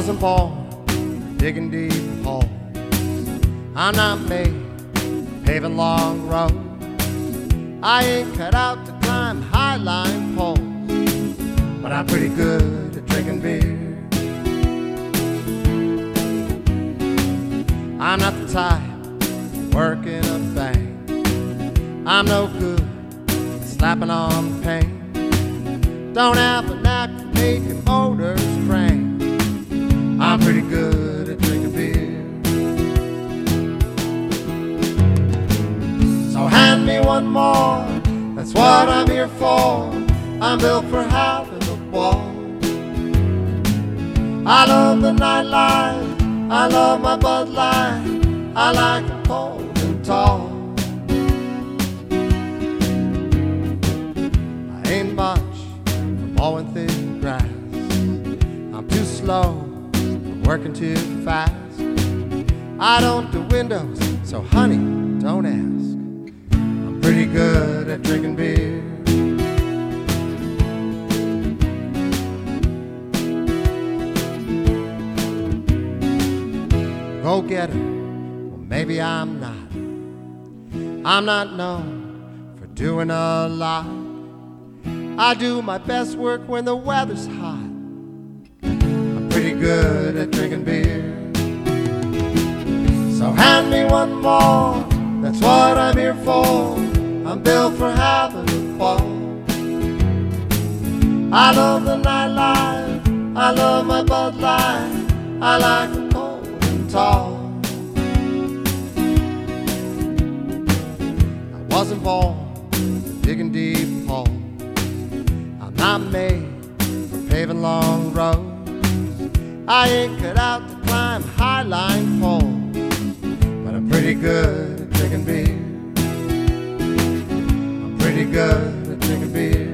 wasn't born digging deep holes. I'm not made for paving long roads. I ain't cut out to climb high-line poles, but I'm pretty good at drinking beer. I'm not the type working a bank. I'm no good at slapping on paint. Don't have a knack for making motors crank. I'm pretty good at drinking beer. So hand me one more, that's what I'm here for. I'm built for having a ball. I love the nightlife, I love my Bud Light, I like it cold and tall. I ain't much for mowing thick grass. I'm too slow for working too fast. I don't do windows, so honey, don't ask. I'm pretty good at drinking beer. Go get her. Well, maybe I'm not. I'm not known for doing a lot. I do my best work when the weather's hot. I'm pretty good at drinking beer. So hand me one more, that's what I'm here for. I'm built for having a ball. I love the nightlife, I love my Bud Light, I like it cold and tall. I wasn't born digging deep holes. I'm not made for paving long roads. I ain't cut out to climb high-line poles, but I'm pretty good at drinking beer. I'm pretty good at drinking beer.